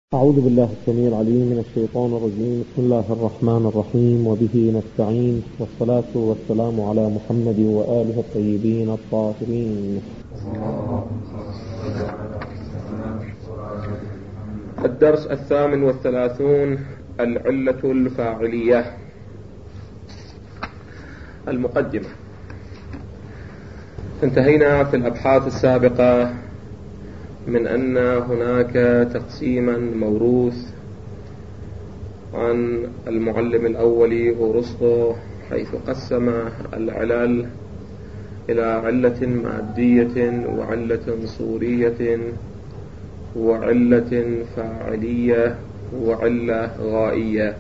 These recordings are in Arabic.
أعوذ بالله السميع العليم من الشيطان الرجيم. بسم الله الرحمن الرحيم، وبه نستعين، والصلاة والسلام على محمد وآله الطيبين الطاهرين. الدرس 38، العلة الفاعلية. المقدمة. انتهينا في الأبحاث السابقة من أن هناك تقسيما موروث عن المعلم الأولي أرسطو، حيث قسم العلل إلى علة مادية وعلة صورية وعلة فاعلية وعلة غائية.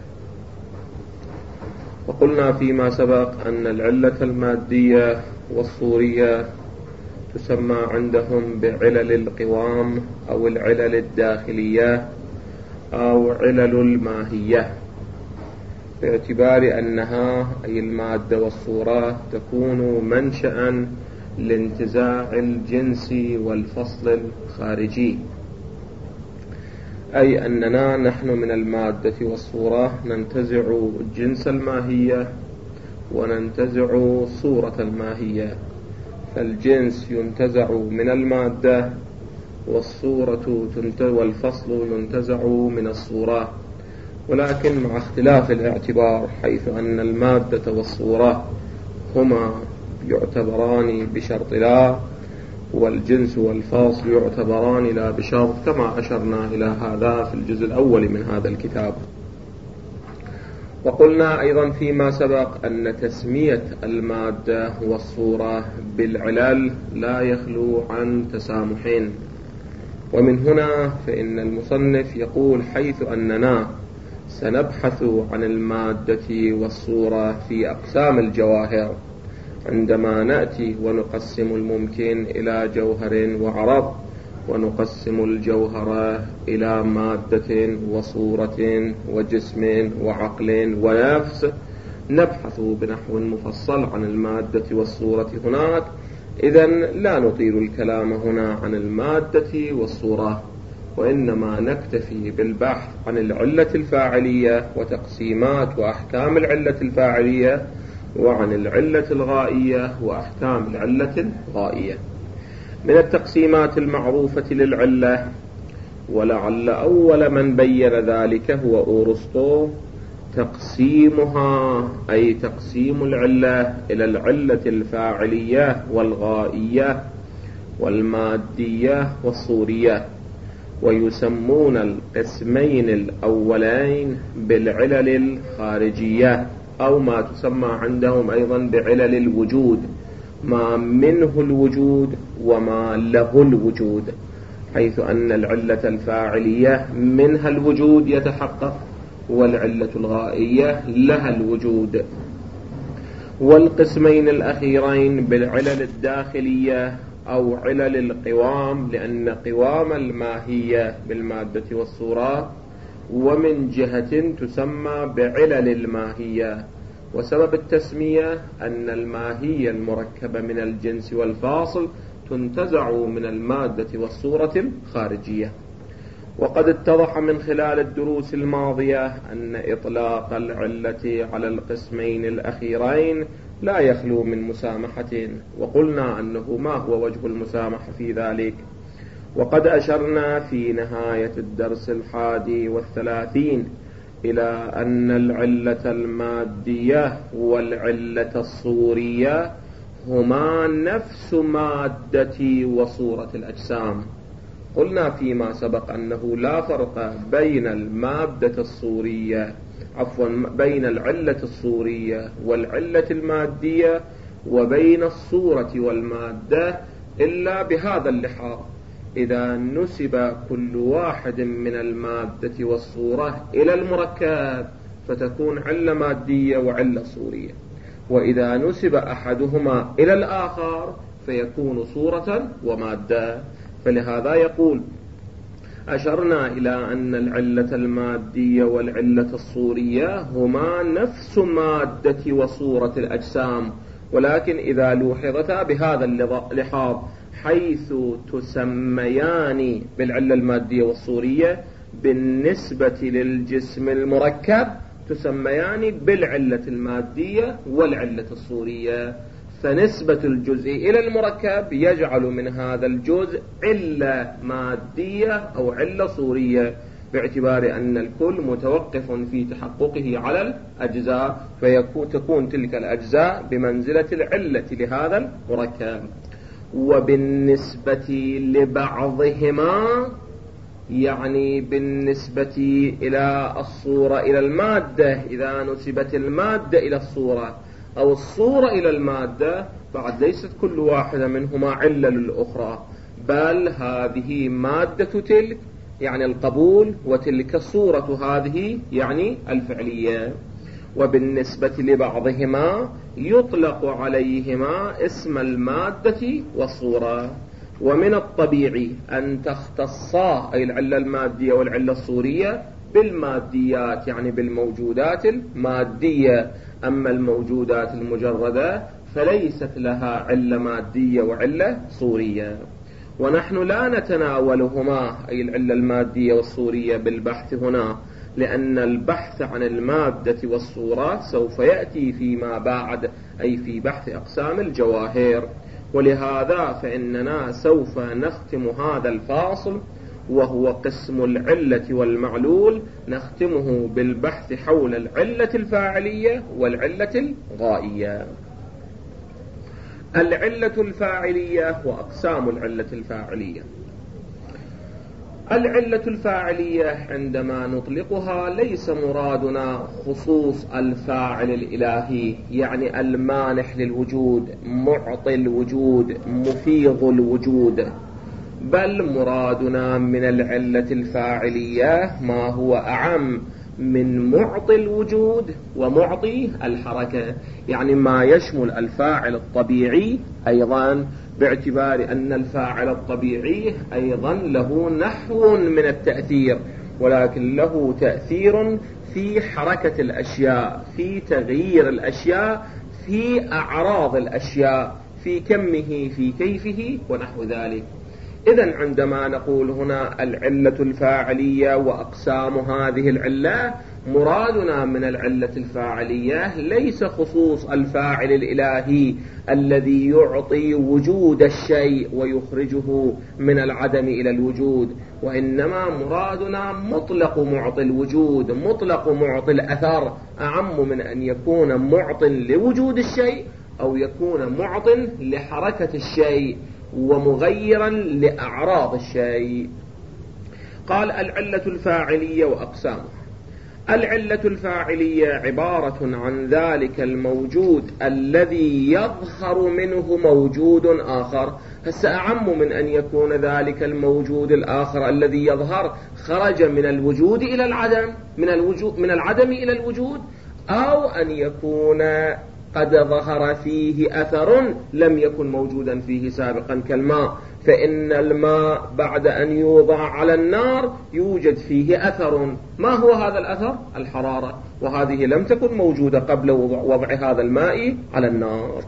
وقلنا فيما سبق أن العلة المادية والصورية تسمى عندهم بعلل القوام أو العلل الداخلية أو علل الماهية، باعتبار أنها أي المادة والصورة تكون منشأ لانتزاع الجنس والفصل الخارجي، أي أننا نحن من المادة والصورة ننتزع جنس الماهية وننتزع صورة الماهية. فالجنس ينتزع من المادة والصورة والفصل ينتزع من الصورة، ولكن مع اختلاف الاعتبار، حيث أن المادة والصورة هما يعتبران بشرط لا، والجنس والفصل يعتبران لا بشرط، كما أشرنا إلى هذا في الجزء الأول من هذا الكتاب. وقلنا أيضا فيما سبق أن تسمية المادة والصورة بالعلل لا يخلو عن تسامحين، ومن هنا فإن المصنف يقول: حيث أننا سنبحث عن المادة والصورة في أقسام الجواهر، عندما نأتي ونقسم الممكن إلى جوهر وعرض، ونقسم الجوهر إلى مادة وصورة وجسم وعقل ونفس، نبحث بنحو مفصل عن المادة والصورة هناك. إذن لا نطيل الكلام هنا عن المادة والصورة، وإنما نكتفي بالبحث عن العلة الفاعلية وتقسيمات وأحكام العلة الفاعلية، وعن العلة الغائية وأحكام العلة الغائية. من التقسيمات المعروفة للعلة، ولعل أول من بين ذلك هو أرسطو، تقسيمها أي تقسيم العلة إلى العلة الفاعلية والغائية والمادية والصورية، ويسمون القسمين الأولين بالعلل الخارجية، أو ما تسمى عندهم أيضا بعلل الوجود، ما منه الوجود وما له الوجود، حيث أن العلة الفاعلية منها الوجود يتحقق، والعلة الغائية لها الوجود. والقسمين الأخيرين بالعلل الداخلية أو علل القوام، لأن قوام الماهية بالمادة والصورة ومن جهة تسمى بعلل الماهية. وسبب التسمية أن الماهية المركبة من الجنس والفاصل تنتزع من المادة والصورة الخارجية. وقد اتضح من خلال الدروس الماضية أن إطلاق العلة على القسمين الأخيرين لا يخلو من مسامحة، وقلنا أنه ما هو وجه المسامحة في ذلك. وقد أشرنا في نهاية الدرس 31 إلى أن العلة المادية والعلة الصورية هما نفس مادة وصورة الأجسام. قلنا فيما سبق أنه لا فرق بين المادة الصورية بين العلة الصورية والعلة المادية وبين الصورة والمادة إلا بهذا اللحاظ: إذا نسب كل واحد من المادة والصورة إلى المركب فتكون علة مادية وعلة صورية، وإذا نسب أحدهما إلى الآخر فيكون صورة ومادة. فلهذا يقول: أشرنا إلى أن العلة المادية والعلة الصورية هما نفس مادة وصورة الأجسام، ولكن إذا لوحظتا بهذا اللحاظ، حيث تسميان بالعلة المادية والصورية بالنسبة للجسم المركب تسميان بالعلة المادية والعلة الصورية. فنسبة الجزء إلى المركب يجعل من هذا الجزء علة مادية أو علة صورية، باعتبار أن الكل متوقف في تحققه على الأجزاء، فتكون تلك الأجزاء بمنزلة العلة لهذا المركب. وبالنسبة لبعضهما، يعني بالنسبة إلى الصورة إلى المادة، إذا نسبت المادة إلى الصورة أو الصورة إلى المادة، بعد ليست كل واحدة منهما علة للأخرى، بل هذه مادة تلك يعني القبول، وتلك الصورة هذه يعني الفعلية. وبالنسبة لبعضهما يطلق عليهما اسم المادة والصورة. ومن الطبيعي أن تختصا أي العلة المادية والعلة الصورية بالماديات، يعني بالموجودات المادية. أما الموجودات المجردة فليست لها علة مادية وعلة صورية. ونحن لا نتناولهما أي العلة المادية والصورية بالبحث هنا، لأن البحث عن المادة والصورة سوف يأتي فيما بعد، أي في بحث أقسام الجواهر. ولهذا فإننا سوف نختم هذا الفاصل وهو قسم العلة والمعلول، نختمه بالبحث حول العلة الفاعلية والعلة الغائية. العلة الفاعلية وأقسام العلة الفاعلية. العلة الفاعلية عندما نطلقها ليس مرادنا خصوص الفاعل الإلهي، يعني المانح للوجود، معطي الوجود، مفيض الوجود، بل مرادنا من العلة الفاعلية ما هو أعم من معطي الوجود ومعطي الحركة، يعني ما يشمل الفاعل الطبيعي أيضا، باعتبار أن الفاعل الطبيعي أيضا له نحو من التأثير، ولكن له تأثير في حركة الأشياء، في تغيير الأشياء، في أعراض الأشياء، في كمه، في كيفه ونحو ذلك. إذن عندما نقول هنا العلة الفاعلية وأقسام هذه العلة، مرادنا من العلة الفاعلية ليس خصوص الفاعل الإلهي الذي يعطي وجود الشيء ويخرجه من العدم إلى الوجود، وإنما مرادنا مطلق معطي الوجود، مطلق معطي الأثر، أعم من أن يكون معط لوجود الشيء أو يكون معط لحركة الشيء ومغيرا لأعراض الشيء. قال العلة الفاعلية وأقسامها. العلة الفاعلية عبارة عن ذلك الموجود الذي يظهر منه موجود آخر. هسه أعم من أن يكون ذلك الموجود الآخر الذي يظهر خرج من الوجود إلى العدم، من العدم إلى الوجود، أو أن يكون قد ظهر فيه أثر لم يكن موجودا فيه سابقا كالماء، فإن الماء بعد أن يوضع على النار يوجد فيه أثر. ما هو هذا الأثر؟ الحرارة، وهذه لم تكن موجودة قبل وضع هذا الماء على النار.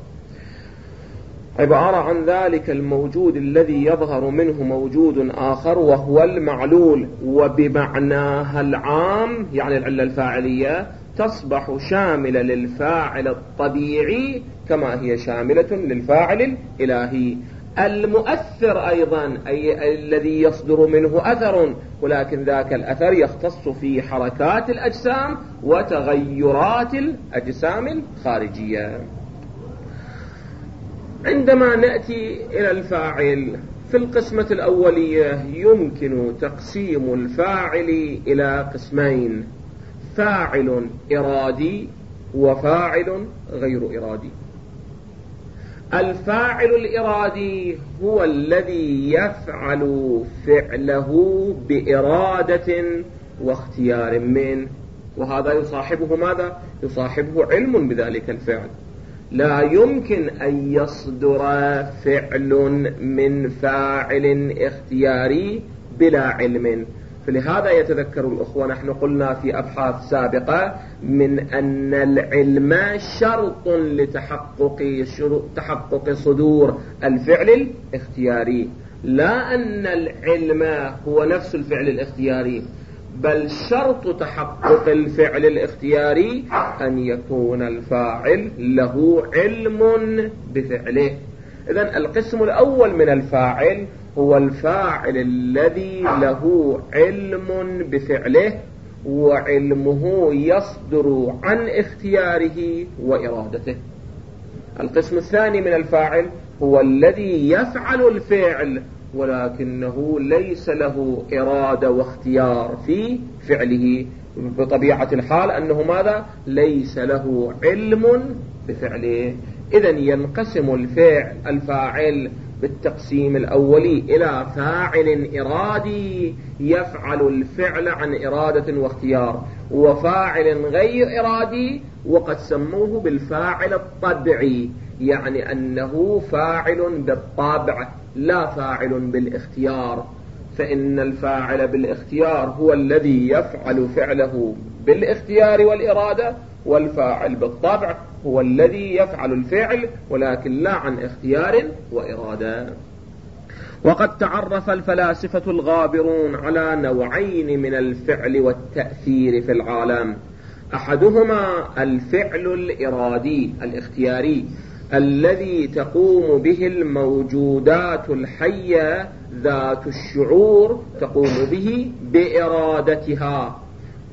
عبارة عن ذلك الموجود الذي يظهر منه موجود آخر وهو المعلول، وبمعناها العام يعني العلة الفاعلية تصبح شاملة للفاعل الطبيعي كما هي شاملة للفاعل الإلهي. المؤثر أيضا أي الذي يصدر منه أثر، ولكن ذاك الأثر يختص في حركات الأجسام وتغيرات الأجسام الخارجية. عندما نأتي إلى الفاعل في القسمة الأولية يمكن تقسيم الفاعل إلى قسمين: فاعل إرادي وفاعل غير إرادي. الفاعل الإرادي هو الذي يفعل فعله بإرادة واختيار منه، وهذا يصاحبه ماذا؟ يصاحبه علم بذلك الفعل. لا يمكن أن يصدر فعل من فاعل اختياري بلا علم. فلهذا يتذكر الأخوة نحن قلنا في أبحاث سابقة من أن العلم شرط لتحقق صدور الفعل الاختياري، لا أن العلم هو نفس الفعل الاختياري. بل شرط تحقق الفعل الاختياري أن يكون الفاعل له علم بفعله. إذن القسم الأول من الفاعل هو الفاعل الذي له علم بفعله، وعلمه يصدر عن اختياره وإرادته. القسم الثاني من الفاعل هو الذي يفعل الفعل ولكنه ليس له إرادة واختيار في فعله، بطبيعة الحال أنه ماذا؟ ليس له علم بفعله. إذن ينقسم الفاعل بالتقسيم الأولي إلى فاعل إرادي يفعل الفعل عن إرادة واختيار، وفاعل غير إرادي وقد سموه بالفاعل الطبعي، يعني أنه فاعل بالطبع لا فاعل بالاختيار. فإن الفاعل بالاختيار هو الذي يفعل فعله بالاختيار والإرادة، والفاعل بالطبع هو الذي يفعل الفعل ولكن لا عن اختيار وإرادة. وقد تعرف الفلاسفة الغابرون على نوعين من الفعل والتأثير في العالم: أحدهما الفعل الإرادي الاختياري الذي تقوم به الموجودات الحية ذات الشعور، تقوم به بإرادتها،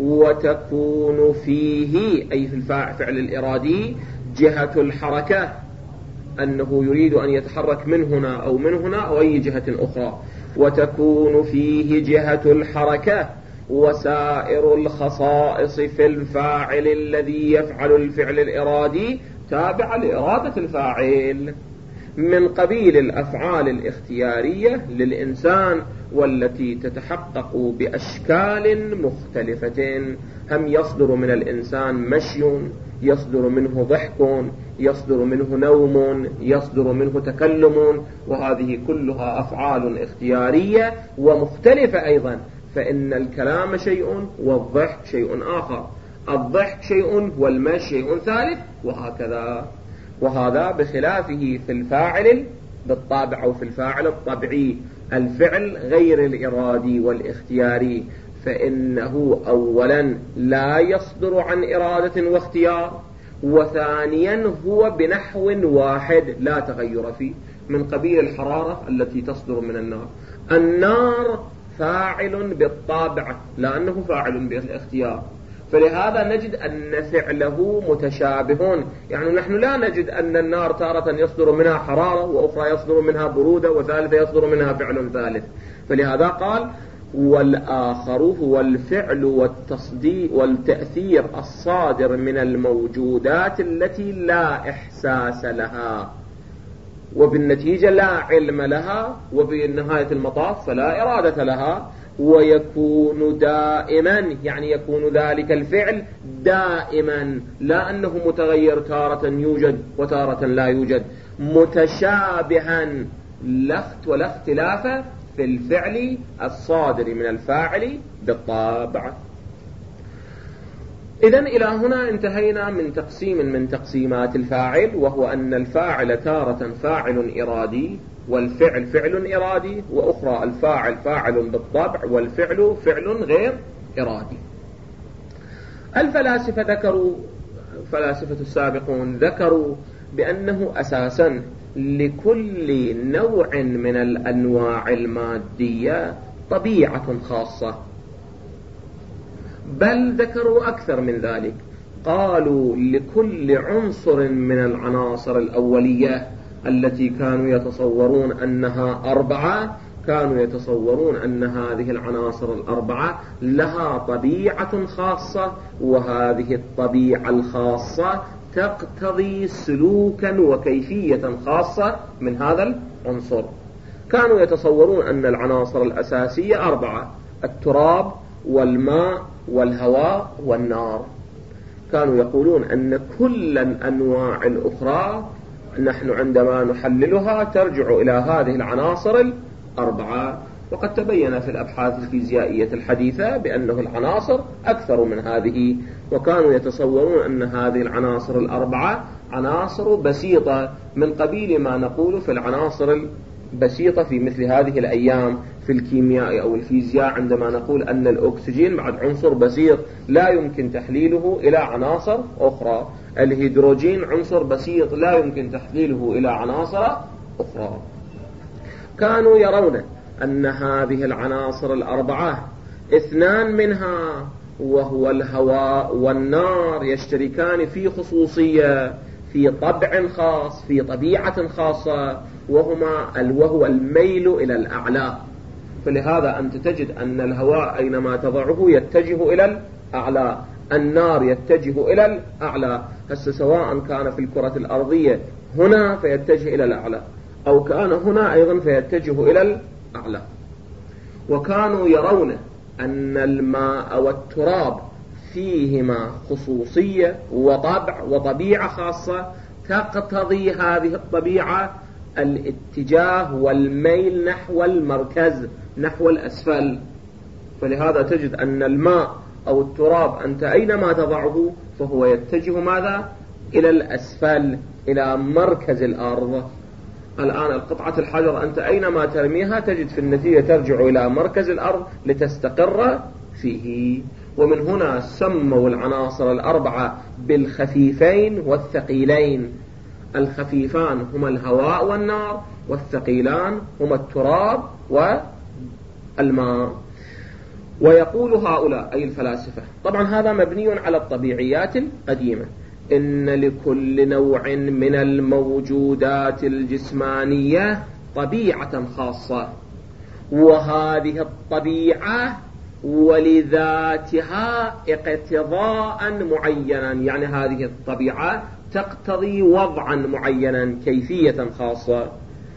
وتكون فيه أي في الفعل الإرادي جهة الحركة، أنه يريد أن يتحرك من هنا أو من هنا أو أي جهة أخرى، وتكون فيه جهة الحركة. وسائر الخصائص في الفاعل الذي يفعل الفعل الإرادي تابعة لإرادة الفاعل، من قبيل الأفعال الاختيارية للإنسان والتي تتحقق بأشكال مختلفة. هم يصدر من الإنسان مشي، يصدر منه ضحك، يصدر منه نوم، يصدر منه تكلم، وهذه كلها أفعال اختيارية ومختلفة أيضا. فإن الكلام شيء والضحك شيء آخر، الضحك شيء والمشي شيء ثالث، وهكذا. وهذا بخلافه في الفاعل بالطابع أو في الفاعل الطبيعي، الفعل غير الإرادي والاختياري، فإنه أولا لا يصدر عن إرادة واختيار، وثانيا هو بنحو واحد لا تغير فيه، من قبيل الحرارة التي تصدر من النار. النار فاعل بالطابع لأنه فاعل بالاختيار، فلهذا نجد أن فعله متشابهون. يعني نحن لا نجد أن النار تارة يصدر منها حرارة وأخرى يصدر منها برودة وثالثة يصدر منها فعل ثالث. فلهذا قال: والآخر هو الفعل والتصديق والتأثير الصادر من الموجودات التي لا إحساس لها، وبالنتيجة لا علم لها، وبنهاية المطاف فلا إرادة لها، ويكون دائما، يعني يكون ذلك الفعل دائما، لا أنه متغير تارة يوجد وتارة لا يوجد، متشابها ولا اختلاف في الفعل الصادر من الفاعل بالطابع. إذن إلى هنا انتهينا من تقسيم من تقسيمات الفاعل، وهو أن الفاعل تارة فاعل إرادي، والفعل فعل إرادي، وأخرى الفاعل فاعل بالطبع، والفعل فعل غير إرادي. الفلاسفة فلاسفة السابقون ذكروا بأنه أساسا لكل نوع من الأنواع المادية طبيعة خاصة، بل ذكروا أكثر من ذلك، قالوا لكل عنصر من العناصر الأولية التي كانوا يتصورون أنها 4، كانوا يتصورون أن هذه العناصر 4 لها طبيعة خاصة، وهذه الطبيعة الخاصة تقتضي سلوكا وكيفية خاصة من هذا العنصر. كانوا يتصورون أن العناصر الأساسية 4، التراب والماء والهواء والنار. كانوا يقولون أن كل الأنواع الأخرى نحن عندما نحللها ترجع إلى هذه العناصر 4. وقد تبين في الأبحاث الفيزيائية الحديثة بأنه العناصر أكثر من هذه، وكانوا يتصورون أن هذه العناصر 4 عناصر بسيطة من قبيل ما نقول في العناصر بسيطة في مثل هذه الأيام في الكيمياء أو الفيزياء، عندما نقول أن الأكسجين بعد عنصر بسيط لا يمكن تحليله إلى عناصر أخرى، الهيدروجين عنصر بسيط لا يمكن تحليله إلى عناصر أخرى. كانوا يرون أن هذه العناصر الأربعة اثنان منها وهو الهواء والنار يشتركان في خصوصية، في طبع خاص، في طبيعة خاصة، وهو الميل إلى الأعلى. فلهذا أنت تجد أن الهواء أينما تضعه يتجه إلى الأعلى، النار يتجه إلى الأعلى. هسه سواء كان في الكرة الأرضية هنا فيتجه إلى الأعلى، أو كان هنا أيضا فيتجه إلى الأعلى. وكانوا يرون أن الماء والتراب فيهما خصوصية وطبع وطبيعة خاصة تقتضي هذه الطبيعة الاتجاه والميل نحو المركز، نحو الأسفل. فلهذا تجد أن الماء أو التراب أنت أينما تضعه فهو يتجه ماذا؟ إلى الأسفل، إلى مركز الأرض. الآن القطعة الحجر أنت أينما ترميها تجد في النتيجة ترجع إلى مركز الأرض لتستقر فيه. ومن هنا سموا العناصر الأربعة بالخفيفين والثقيلين. الخفيفان هما الهواء والنار، والثقيلان هما التراب والماء. ويقول هؤلاء أي الفلاسفة، طبعا هذا مبني على الطبيعيات القديمة، إن لكل نوع من الموجودات الجسمانية طبيعة خاصة، وهذه الطبيعة ولذاتها اقتضاء معينا، يعني هذه الطبيعة تقتضي وضعا معينا، كيفية خاصة.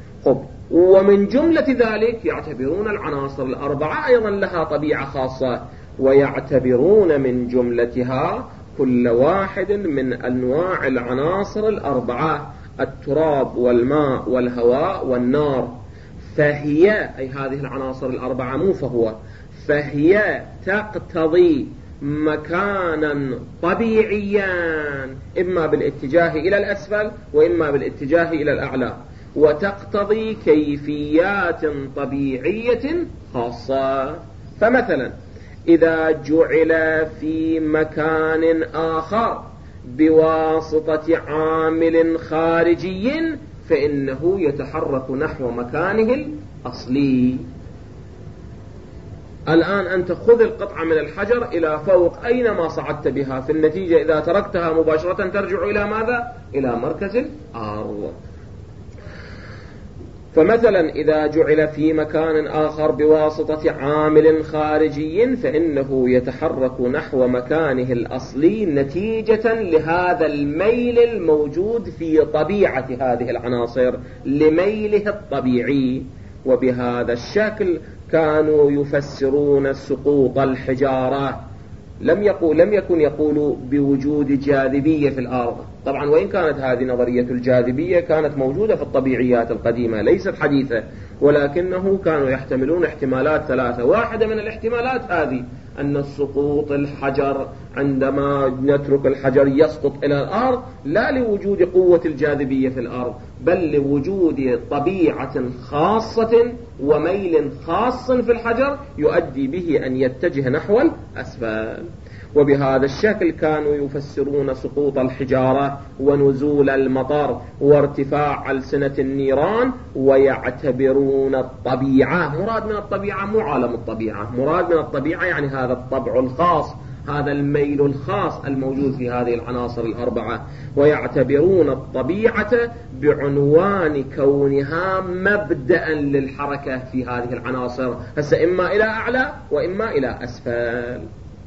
ومن جملة ذلك يعتبرون العناصر الأربعة أيضا لها طبيعة خاصة، ويعتبرون من جملتها كل واحد من أنواع العناصر الأربعة، التراب والماء والهواء والنار. فهي أي هذه العناصر الأربعة، مو فهو، فهي تقتضي مكانا طبيعيا، إما بالاتجاه إلى الأسفل وإما بالاتجاه إلى الأعلى، وتقتضي كيفيات طبيعية خاصة. فمثلا إذا جعل في مكان آخر بواسطة عامل خارجي فإنه يتحرك نحو مكانه الأصلي. الآن أنت خذ القطعة من الحجر إلى فوق أينما صعدت بها، في النتيجة إذا تركتها مباشرة ترجع إلى ماذا؟ إلى مركز الأرض. فمثلا إذا جعل في مكان آخر بواسطة عامل خارجي فإنه يتحرك نحو مكانه الأصلي نتيجة لهذا الميل الموجود في طبيعة هذه العناصر، لميله الطبيعي. وبهذا الشكل كانوا يفسرون سقوط الحجارة. لم يكن يقولوا بوجود جاذبية في الأرض، طبعا وإن كانت هذه نظرية الجاذبية كانت موجودة في الطبيعيات القديمة ليست حديثة، ولكنه كانوا يحتملون احتمالات ثلاثة. واحدة من الاحتمالات هذه أن سقوط الحجر عندما نترك الحجر يسقط إلى الأرض لا لوجود قوة الجاذبية في الأرض، بل لوجود طبيعة خاصة وميل خاص في الحجر يؤدي به أن يتجه نحو الأسفل. وبهذا الشكل كانوا يفسرون سقوط الحجارة ونزول المطر وارتفاع ألسنة النيران، ويعتبرون الطبيعة، مراد من الطبيعة مو عالم الطبيعة، مراد من الطبيعة يعني هذا الطبع الخاص، هذا الميل الخاص الموجود في هذه العناصر الأربعة، ويعتبرون الطبيعة بعنوان كونها مبدأ للحركة في هذه العناصر، هسه إما إلى أعلى وإما إلى أسفل.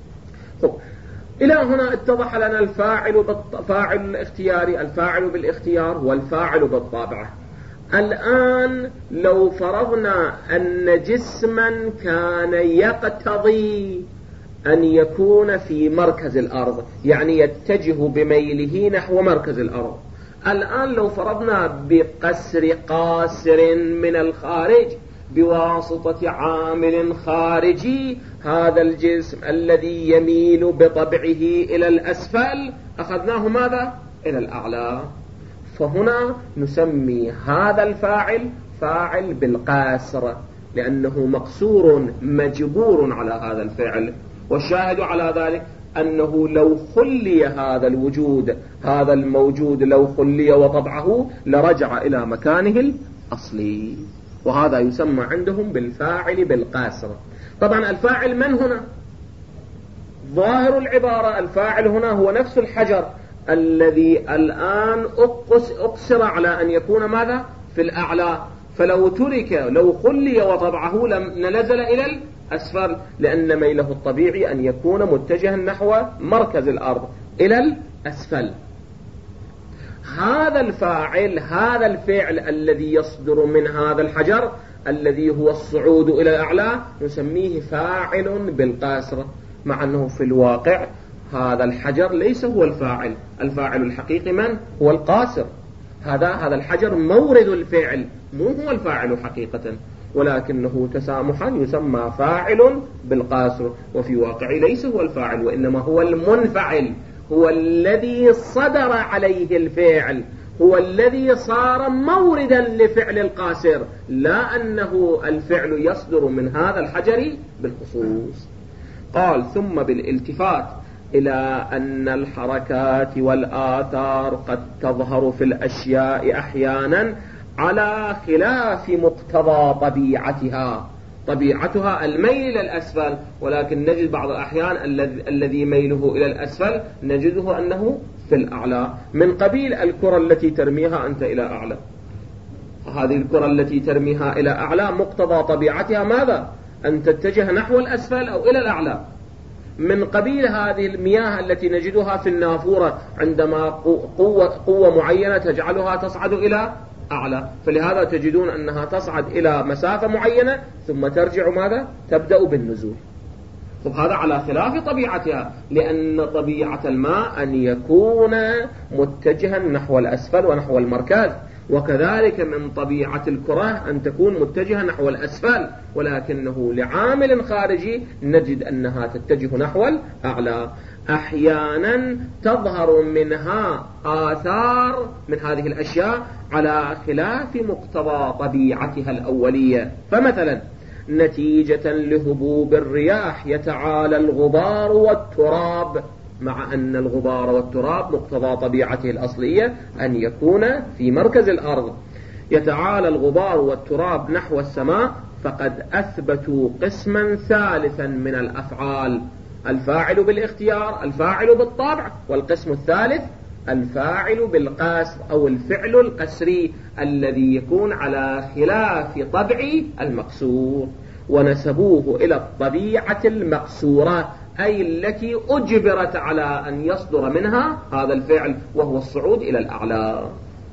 إلى هنا اتضح لنا فاعل الاختياري، الفاعل بالاختيار والفاعل بالطابعة. الآن لو فرضنا أن جسما كان يقتضي أن يكون في مركز الأرض، يعني يتجه بميله نحو مركز الأرض، الآن لو فرضنا بقسر قاسر من الخارج بواسطة عامل خارجي هذا الجسم الذي يميل بطبعه إلى الأسفل أخذناه ماذا؟ إلى الأعلى. فهنا نسمي هذا الفاعل فاعل بالقاسر، لأنه مقصور مجبور على هذا الفعل. والشاهد على ذلك أنه لو خلي هذا الوجود، هذا الموجود لو خلي وطبعه لرجع إلى مكانه الأصلي، وهذا يسمى عندهم بالفاعل بالقاسر. طبعا الفاعل من هنا؟ ظاهر العبارة الفاعل هنا هو نفس الحجر الذي الآن أقصر على أن يكون ماذا؟ في الأعلى، فلو ترك لو خلي وطبعه لنزل إلى الأسفل، لأن ميله الطبيعي أن يكون متجها نحو مركز الأرض إلى الأسفل. هذا الفاعل، هذا الفعل الذي يصدر من هذا الحجر الذي هو الصعود إلى الأعلى نسميه فاعل بالقاسر، مع أنه في الواقع هذا الحجر ليس هو الفاعل. الفاعل الحقيقي من؟ هو القاسر. هذا الحجر مورد الفعل، مو هو الفاعل حقيقة، ولكنه تسامحا يسمى فاعل بالقاسر، وفي واقع ليس هو الفاعل، وإنما هو المنفعل، هو الذي صدر عليه الفعل، هو الذي صار موردا لفعل القاسر، لا أنه الفعل يصدر من هذا الحجر بالخصوص. قال ثم بالالتفات إلى أن الحركات والآثار قد تظهر في الأشياء أحيانا على خلاف مقتضى طبيعتها الميل إلى الأسفل، ولكن نجد بعض الأحيان الذي ميله إلى الأسفل نجده أنه في الأعلى، من قبيل الكرة التي ترميها أنت إلى أعلى. هذه الكرة التي ترميها إلى أعلى مقتضى طبيعتها ماذا؟ أن تتجه نحو الأسفل أو إلى الأعلى. من قبيل هذه المياه التي نجدها في النافورة عندما قوة معينة تجعلها تصعد إلى أعلى، فلهذا تجدون أنها تصعد إلى مسافة معينة ثم ترجع ماذا؟ تبدأ بالنزول. هذا على خلاف طبيعتها، لأن طبيعة الماء أن يكون متجها نحو الأسفل ونحو المركز، وكذلك من طبيعة الكرة أن تكون متجهة نحو الأسفل، ولكنه لعامل خارجي نجد أنها تتجه نحو الأعلى. أحيانا تظهر منها آثار من هذه الأشياء على خلاف مقتضى طبيعتها الأولية، فمثلا نتيجة لهبوب الرياح يتعالى الغبار والتراب، مع أن الغبار والتراب مقتضى طبيعته الأصلية أن يكون في مركز الأرض. يتعالى الغبار والتراب نحو السماء، فقد أثبتوا قسما ثالثا من الأفعال: الفاعل بالاختيار، الفاعل بالطبع، والقسم الثالث الفاعل بالقاسر أو الفعل القسري الذي يكون على خلاف طبع المقصور، ونسبوه إلى الطبيعة المقصورة، أي التي أجبرت على أن يصدر منها هذا الفعل وهو الصعود إلى الأعلى.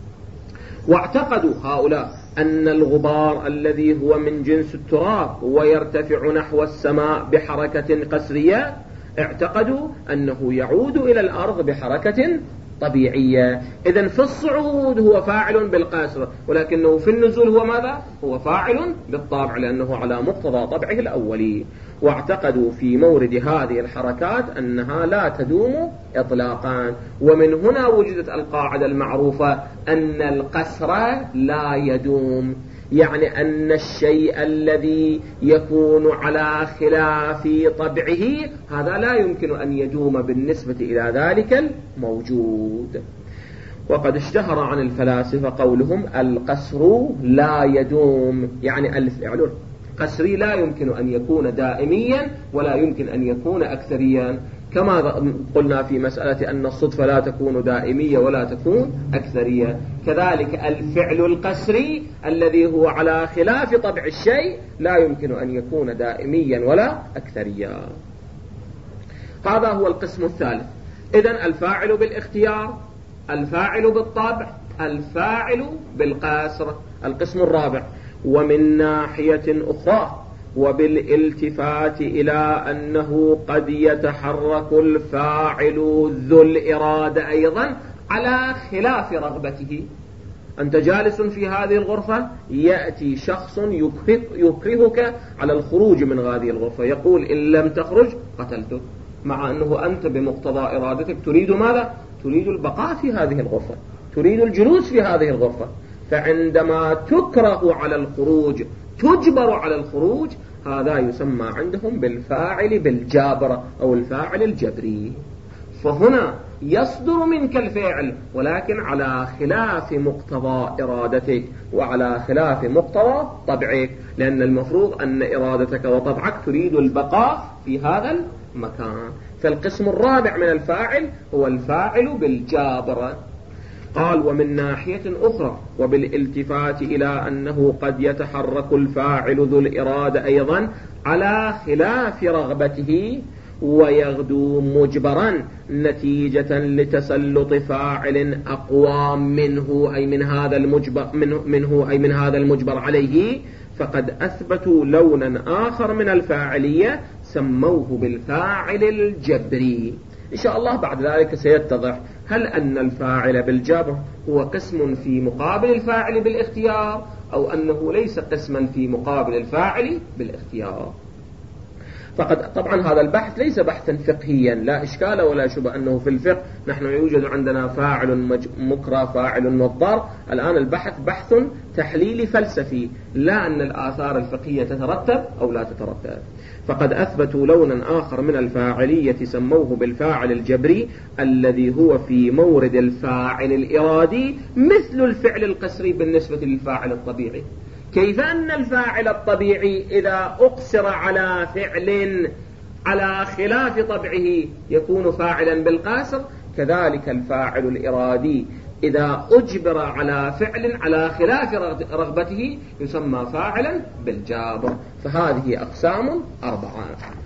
واعتقدوا هؤلاء أن الغبار الذي هو من جنس التراب ويرتفع نحو السماء بحركة قسرية، اعتقدوا أنه يعود إلى الأرض بحركة طبيعية. إذن في الصعود هو فاعل بالقاسر، ولكنه في النزول هو ماذا؟ هو فاعل بالطبع، لأنه على مقتضى طبعه الأولي. واعتقدوا في مورد هذه الحركات أنها لا تدوم إطلاقا، ومن هنا وجدت القاعدة المعروفة أن القسر لا يدوم، يعني أن الشيء الذي يكون على خلاف طبعه هذا لا يمكن أن يدوم بالنسبة إلى ذلك الموجود. وقد اشتهر عن الفلاسفة قولهم القسر لا يدوم، يعني الفعل القسري لا يمكن أن يكون دائميا ولا يمكن أن يكون أكثريا، كما قلنا في مسألة أن الصدفة لا تكون دائمية ولا تكون أكثرية، كذلك الفعل القسري الذي هو على خلاف طبع الشيء لا يمكن أن يكون دائميا ولا أكثريا. هذا هو القسم الثالث. إذن الفاعل بالاختيار، الفاعل بالطبع، الفاعل بالقاسر. القسم الرابع: ومن ناحية أخرى وبالالتفات إلى أنه قد يتحرك الفاعل ذو الإرادة أيضا على خلاف رغبته. أنت جالس في هذه الغرفة، يأتي شخص يكرهك على الخروج من هذه الغرفة، يقول إن لم تخرج قتلتك، مع أنه أنت بمقتضى إرادتك تريد ماذا؟ تريد البقاء في هذه الغرفة، تريد الجلوس في هذه الغرفة، فعندما تكره على الخروج تجبر على الخروج هذا يسمى عندهم بالفاعل بالجابر أو الفاعل الجبري. فهنا يصدر منك الفعل ولكن على خلاف مقتضى إرادتك وعلى خلاف مقتضى طبعك، لأن المفروض أن إرادتك وطبعك تريد البقاء في هذا المكان. فالقسم الرابع من الفاعل هو الفاعل بالجابر. قال ومن ناحية أخرى وبالالتفات إلى أنه قد يتحرك الفاعل ذو الإرادة أيضا على خلاف رغبته ويغدو مجبرا نتيجة لتسلط فاعل أقوى منه أي من هذا المجبر عليه، فقد أثبتوا لونا آخر من الفاعلية سموه بالفاعل الجبري. إن شاء الله بعد ذلك سيتضح هل أن الفاعل بالجبر هو قسم في مقابل الفاعل بالاختيار أو أنه ليس قسما في مقابل الفاعل بالاختيار. فقد طبعا هذا البحث ليس بحثا فقهيا، لا إشكال ولا شبه أنه في الفقه نحن يوجد عندنا فاعل مكره فاعل مضطر. الآن البحث بحث تحليلي فلسفي، لا أن الآثار الفقهية تترتب أو لا تترتب. فقد أثبتوا لونا آخر من الفاعلية سموه بالفاعل الجبري الذي هو في مورد الفاعل الإرادي مثل الفعل القسري بالنسبة للفاعل الطبيعي. كيف أن الفاعل الطبيعي إذا أقصر على فعل على خلاف طبعه يكون فاعلا بالقاصر، كذلك الفاعل الإرادي إذا أجبر على فعل على خلاف رغبته يسمى فاعلا بالجابر. فهذه أقسام 4.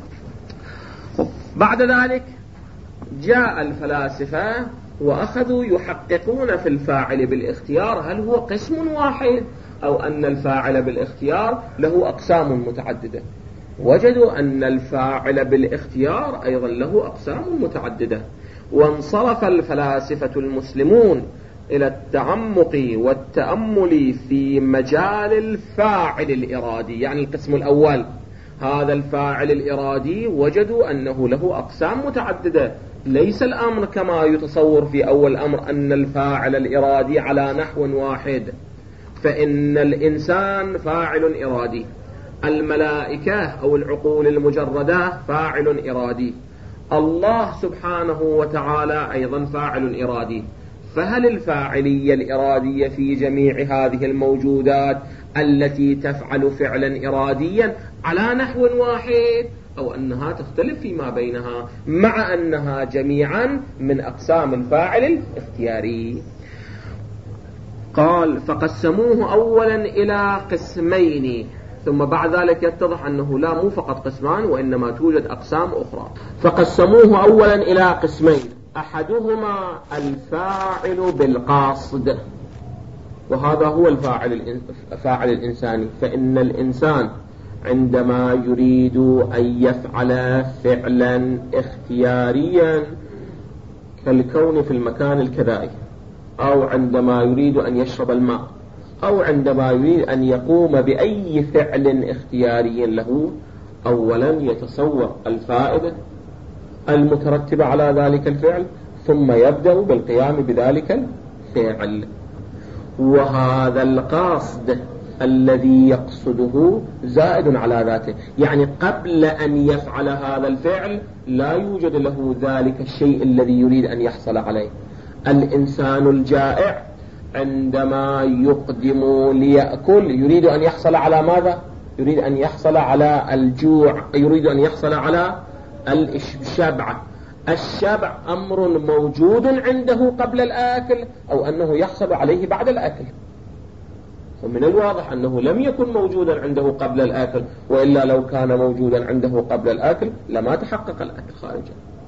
بعد ذلك جاء الفلاسفة وأخذوا يحققون في الفاعل بالاختيار هل هو قسم واحد أو أن الفاعل بالاختيار له أقسام متعددة. وجدوا أن الفاعل بالاختيار أيضا له أقسام متعددة، وانصرف الفلاسفة المسلمون إلى التعمق والتأمل في مجال الفاعل الإرادي. يعني القسم الأول هذا الفاعل الإرادي وجدوا أنه له أقسام متعددة، ليس الأمر كما يتصور في أول أمر أن الفاعل الإرادي على نحو واحد. فإن الإنسان فاعل إرادي، الملائكة أو العقول المجردة فاعل إرادي، الله سبحانه وتعالى أيضا فاعل إرادي. فهل الفاعلية الإرادية في جميع هذه الموجودات التي تفعل فعلا إراديا على نحو واحد أو أنها تختلف فيما بينها مع أنها جميعا من أقسام الفاعل الاختياري؟ قال فقسموه أولا إلى قسمين، ثم بعد ذلك يتضح أنه لا مو فقط قسمان وإنما توجد أقسام أخرى. فقسموه أولا إلى قسمين، أحدهما الفاعل بالقاصد، وهذا هو الفاعل الإنساني. فإن الإنسان عندما يريد أن يفعل فعلا اختياريا كالكون في المكان الكذائي، أو عندما يريد أن يشرب الماء، أو عندما يريد أن يقوم بأي فعل اختياري له، أولا يتصور الفائدة المترتبة على ذلك الفعل ثم يبدأ بالقيام بذلك الفعل. وهذا القصد الذي يقصده زائد على ذاته، يعني قبل أن يفعل هذا الفعل لا يوجد له ذلك الشيء الذي يريد أن يحصل عليه. الإنسان الجائع عندما يقدم ليأكل يريد أن يحصل على ماذا؟ يريد أن يحصل على الجوع، يريد أن يحصل على الشبع. الشبع أمر موجود عنده قبل الآكل أو أنه يحصل عليه بعد الآكل؟ ومن الواضح أنه لم يكن موجودا عنده قبل الآكل، وإلا لو كان موجودا عنده قبل الآكل لما تحقق الأكل خارجا.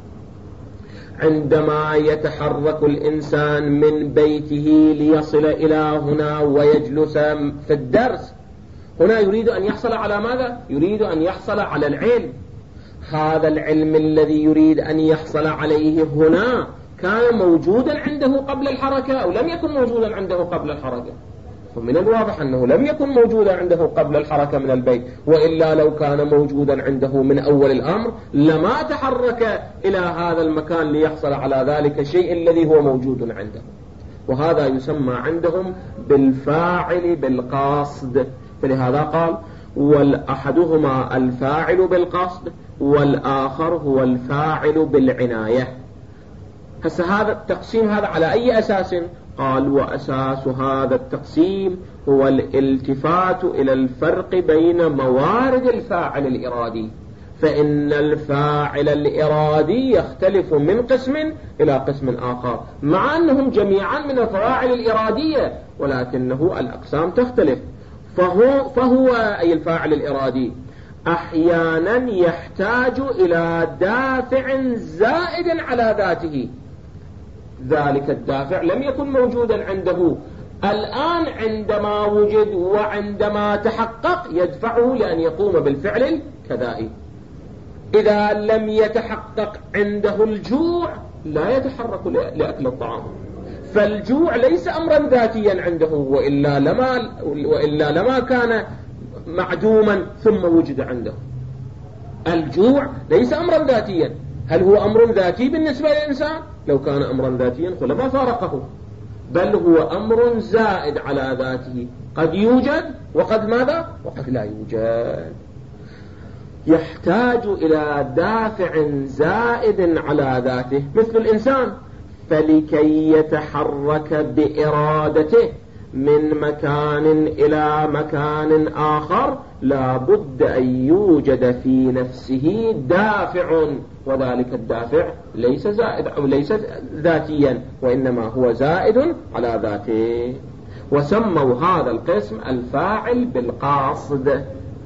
عندما يتحرك الإنسان من بيته ليصل إلى هنا ويجلس في الدرس، هنا يريد أن يحصل على ماذا؟ يريد أن يحصل على العلم. هذا العلم الذي يريد أن يحصل عليه هنا كان موجودا عنده قبل الحركة أو لم يكن موجودا عنده قبل الحركة؟ ومن الواضح أنه لم يكن موجودا عنده قبل الحركة من البيت، وإلا لو كان موجودا عنده من أول الأمر لما تحرك إلى هذا المكان ليحصل على ذلك الشيء الذي هو موجود عنده. وهذا يسمى عندهم بالفاعل بالقصد. فلهذا قال والأحدهما الفاعل بالقصد والآخر هو الفاعل بالعناية. هسه هذا التقسيم هذا على أي أساس؟ قال وأساس هذا التقسيم هو الالتفات إلى الفرق بين موارد الفاعل الإرادي، فإن الفاعل الإرادي يختلف من قسم إلى قسم آخر، مع أنهم جميعا من الفواعل الإرادية ولكنه الأقسام تختلف. فهو أي الفاعل الإرادي أحيانا يحتاج إلى دافع زائد على ذاته، ذلك الدافع لم يكن موجودا عنده، الآن عندما وجد وعندما تحقق يدفعه لأن يقوم بالفعل الكذائي. إذا لم يتحقق عنده الجوع لا يتحرك لأكل الطعام، فالجوع ليس أمرا ذاتيا عنده، وإلا لما كان معدوما ثم وجد عنده. الجوع ليس أمرا ذاتيا. هل هو أمر ذاتي بالنسبة للإنسان؟ لو كان أمرا ذاتيا لما فارقه، بل هو أمر زائد على ذاته، قد يوجد وقد ماذا؟ وقد لا يوجد. يحتاج إلى دافع زائد على ذاته مثل الإنسان، فلكي يتحرك بإرادته من مكان إلى مكان آخر لا بد أن يوجد في نفسه دافع، وذلك الدافع ليس زائد أو ليس ذاتيا، وإنما هو زائد على ذاته. وسموا هذا القسم الفاعل بالقاصد.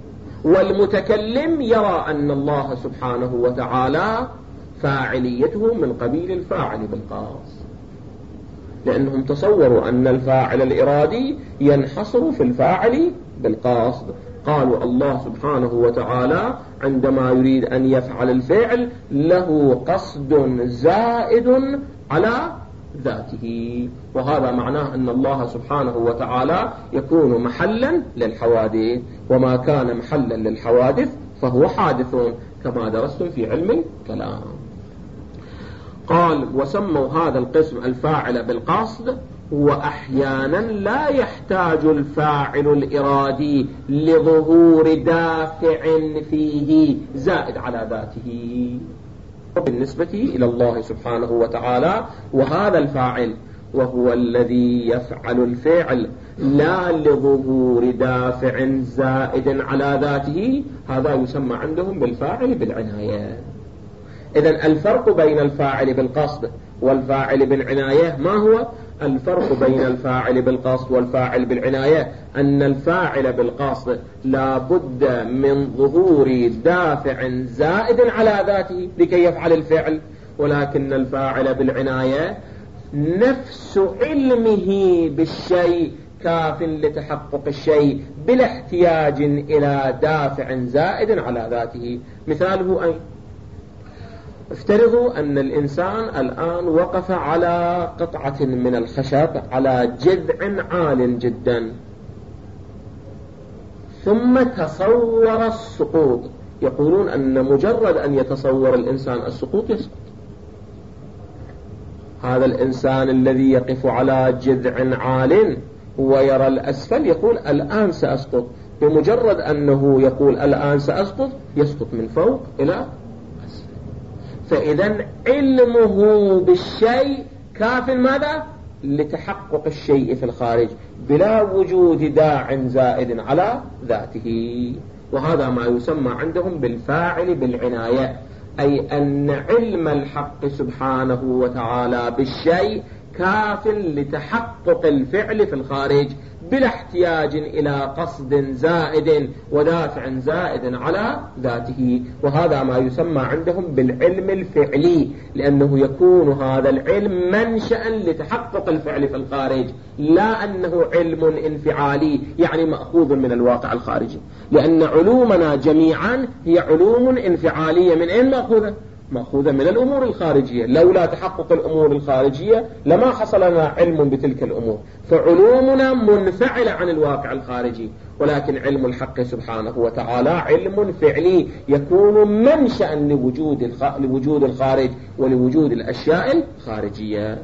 والمتكلم يرى أن الله سبحانه وتعالى فاعليته من قبيل الفاعل بالقاصد، لأنهم تصوروا أن الفاعل الإرادي ينحصر في الفاعل بالقاصد. قالوا الله سبحانه وتعالى عندما يريد أن يفعل الفعل له قصد زائد على ذاته، وهذا معناه أن الله سبحانه وتعالى يكون محلا للحوادث، وما كان محلا للحوادث فهو حادث كما درستم في علم الكلام. قال وسموا هذا القسم الفاعل بالقصد. وأحيانا لا يحتاج الفاعل الإرادي لظهور دافع فيه زائد على ذاته. بالنسبة إلى الله سبحانه وتعالى وهذا الفاعل وهو الذي يفعل الفعل لا لظهور دافع زائد على ذاته، هذا يسمى عندهم بالفاعل بالعناية. إذن الفرق بين الفاعل بالقصد والفاعل بالعناية ما هو؟ الفرق بين الفاعل بالقصد والفاعل بالعناية أن الفاعل بالقصد لا بد من ظهور دافع زائد على ذاته لكي يفعل الفعل، ولكن الفاعل بالعناية نفس علمه بالشيء كاف لتحقق الشيء بلا احتياج إلى دافع زائد على ذاته. مثاله أي؟ افترضوا أن الإنسان الآن وقف على قطعة من الخشب على جذع عال جدا، ثم تصور السقوط. يقولون أن مجرد أن يتصور الإنسان السقوط يسقط. هذا الإنسان الذي يقف على جذع عال ويرى الأسفل يقول الآن سأسقط، بمجرد أنه يقول الآن سأسقط يسقط من فوق إلى أسفل. فإذا علمه بالشيء كاف ماذا؟ لتحقق الشيء في الخارج بلا وجود داع زائد على ذاته. وهذا ما يسمى عندهم بالفاعل بالعناية، أي أن علم الحق سبحانه وتعالى بالشيء كاف لتحقق الفعل في الخارج بلا احتياج إلى قصد زائد ودافع زائد على ذاته. وهذا ما يسمى عندهم بالعلم الفعلي، لأنه يكون هذا العلم منشأ لتحقق الفعل في الخارج، لا أنه علم انفعالي يعني مأخوذ من الواقع الخارجي، لأن علومنا جميعا هي علوم انفعالية. من أين مأخوذة؟ مأخوذة من الأمور الخارجية. لولا تحقق الأمور الخارجية لما حصل لنا علم بتلك الأمور، فعلومنا منفعلة عن الواقع الخارجي. ولكن علم الحق سبحانه وتعالى علم فعلي يكون منشأ لوجود الخارج ولوجود الأشياء الخارجية.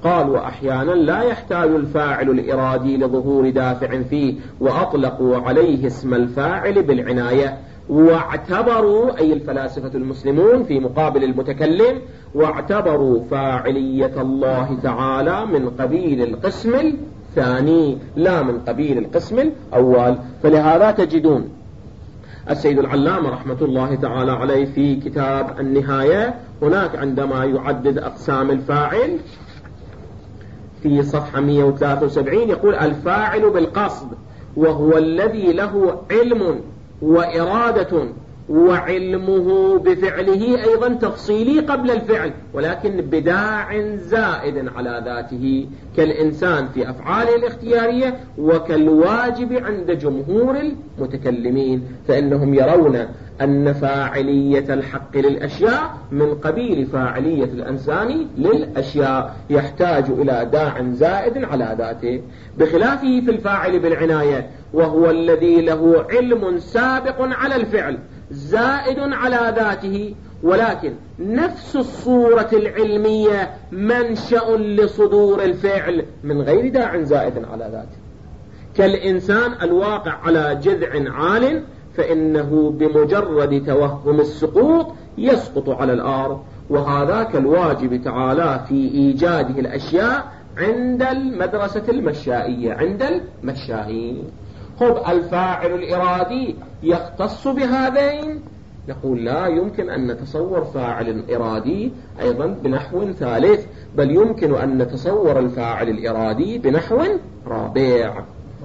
قال وأحيانا لا يحتاج الفاعل الإرادي لظهور دافع فيه، وأطلقوا عليه اسم الفاعل بالعناية، واعتبروا أي الفلاسفة المسلمون في مقابل المتكلم، واعتبروا فاعلية الله تعالى من قبيل القسم الثاني لا من قبيل القسم الأول. فلهذا تجدون السيد العلامة رحمة الله تعالى عليه في كتاب النهاية هناك عندما يعدد أقسام الفاعل في صفحة 173 يقول الفاعل بالقصد وهو الذي له علم وإرادة وعلمه بفعله أيضا تفصيلي قبل الفعل، ولكن بداع زائد على ذاته، كالإنسان في أفعاله الاختيارية وكالواجب عند جمهور المتكلمين، فإنهم يرون أن فاعلية الحق للأشياء من قبيل فاعلية الإنسان للأشياء، يحتاج إلى داع زائد على ذاته، بخلافه في الفاعل بالعناية وهو الذي له علم سابق على الفعل زائد على ذاته، ولكن نفس الصورة العلمية منشأ لصدور الفعل من غير داع زائد على ذاته، كالإنسان الواقع على جذع عال فإنه بمجرد توهم السقوط يسقط على الأرض، وهذا كالواجب تعالى في إيجاده الأشياء عند المدرسة المشائية عند المشائين. خب الفاعل الإرادي يختص بهذين؟ نقول لا يمكن أن نتصور فاعل إرادي أيضا بنحو ثالث، بل يمكن أن نتصور الفاعل الإرادي بنحو رابع.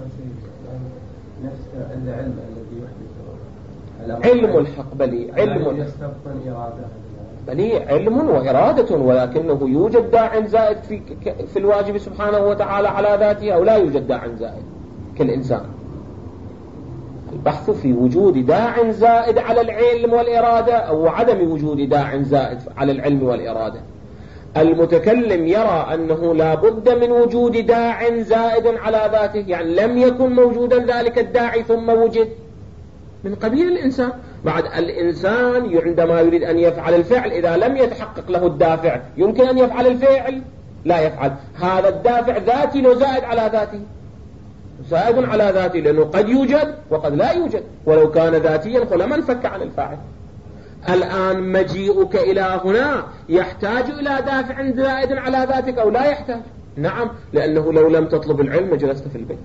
نفس العلم الذي يحدث علم الحق بلي علم بلي علم وإرادة، ولكنه يوجد داع زائد في الواجب سبحانه وتعالى على ذاته أو لا يوجد داع زائد كالإنسان. البحث في وجود داع زائد على العلم والإرادة أو عدم وجود داع زائد على العلم والإرادة. المتكلم يرى أنه لا بد من وجود داع زائد على ذاته، يعني لم يكن موجودا ذلك الداعي ثم وجد من قبيل الإنسان. بعد الإنسان عندما يريد أن يفعل الفعل إذا لم يتحقق له الدافع يمكن أن يفعل الفعل؟ لا يفعل. هذا الدافع ذاتي لو زائد على ذاته، زائد على ذاته، لأنه قد يوجد وقد لا يوجد، ولو كان ذاتيا فلما انفك عن الفاعل. الآن مجيئك إلى هنا يحتاج إلى دافع زائد على ذاتك أو لا يحتاج؟ نعم، لأنه لو لم تطلب العلم جلست في البيت.